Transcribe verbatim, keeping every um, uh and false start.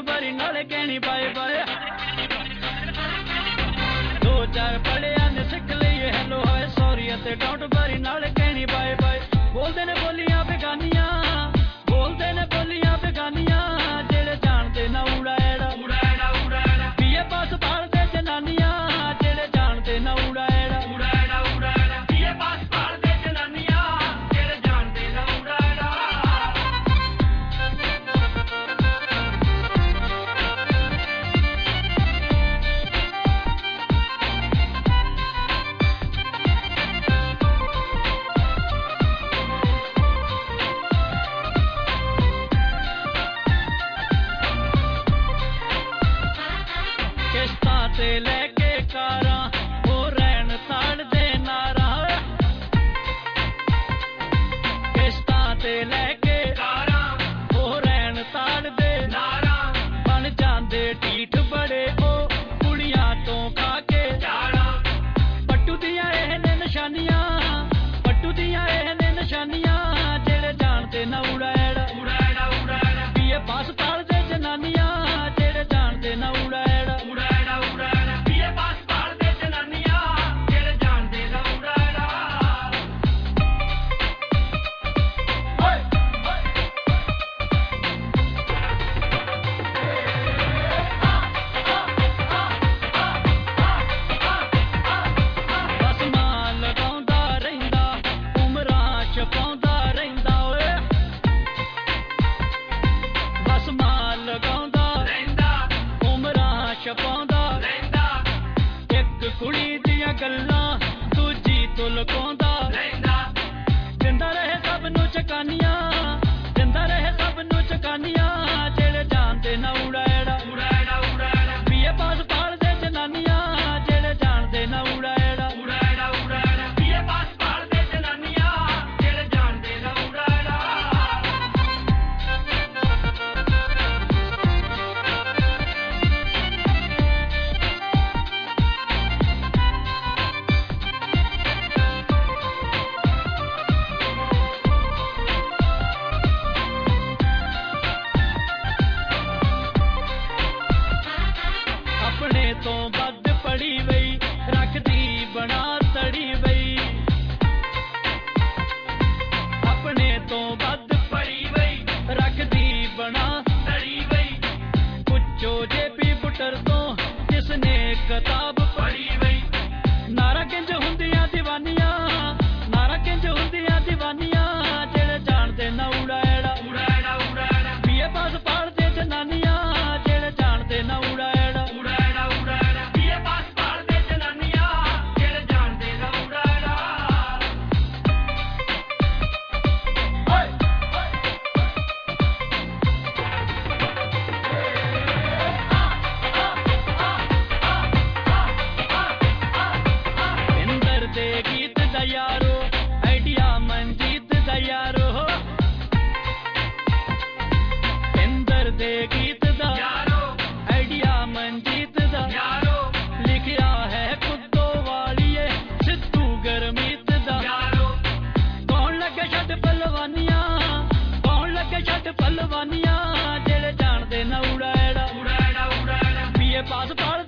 बारी नाले कहनी बाय बाय दो चार पढ़िया ने सिख लिए हेलो हाय सॉरी ते डोंट बारी नाले कहनी बाय बाय बोलते ने बोलियां बेगानियां बोलते ने बोलियां बेगानियां जेड़े जानते ना उड़ा एड़ा उड़ा एड़ा उड़ा एड़ा बीए पास पालते जनानियां जेड़े जानते ना उड़ा एड़ा उड़ा एड़ा उड़ा एड़ा बीए पास पालते जनानियां जेड़े जानते ना उड़ा एड़ा ते लेके कारां ओ रैन ताड़ दे नारा किश्तां ते लेके कारां ओ रैन ताड़ दे नारा बन जांदे ढीठ बड़े ओ कुड़ियां तो खा के जाना पट्टू दियां एह ने निशानियां पट्टू दियां एह ने निशानियां जेड़े जानते ना उड़ा एड़ा उड़ा एड़ा उड़ा एड़ा बीए पास ताड़ दे जनानियां जेड़े जानते ना उड़ा एड़ा उड़ा एड़ा उड़ा एड़ा बीए पास ताड़ दे जनानियां जेड़े जानते ना उड़ा एड़ा ओए बस मां लगाउंदा रहिंदा उमरां छपाउंदा रहिंदा ओए बस मां लगाउंदा रहिंदा उमरां छपाउंदा रहिंदा एक कुड़ी दियां गल्लां दूजी तो लुकाउंदा रहिंदा दिंदा रहे सब नूं चकानियां दिंदा रहे सब नूं चकानियां जेड़े जानते ना उड़ा एड़ा उड़ा एड़ा उड़ा एड़ा बीए पास पालदे जनानियां जेड़े जानते ना उड़ा एड़ा उड़ा एड़ा उड़ा एड़ा बीए पास पालदे जनानियां जेड़े जानते ना उड़ा एड़ा अपने तो बद पड़ी वई रखदी बना तड़ी वई अपने तो बद पड़ी वई रखदी बना तड़ी वई पुछो जे पी बुटर तो जिसने किताब पढ़ी वई नारा किंज हुंदियां दीवानियां नारा किंज हुंदियां दीवानियां जेड़े जानते ना उड़ा एड़ा उड़ा एड़ा उड़ा एड़ा बीए पास पालदे जनानियां जेड़े जानते ना उड़ा एड़ा उड़ा एड़ा उड़ा एड़ा बीए पास पालदे जनानियां जेड़े जानते ना उड़ा एड़ा ओए इंदर दे गीत दा यारो आइडिया मनजीत दा यारो इंदर दे गीत दा यारो आइडिया मनजीत दा यारो लिखिया है कुत्तो वालिए सिद्धू गरमीत दा यारो कौन लगे छट पलवानियां कौन लगे छट पलवानियां जेड़े जानते ना उड़ा एड़ा उड़ा एड़ा उड़ा एड़ा बीए पास पाल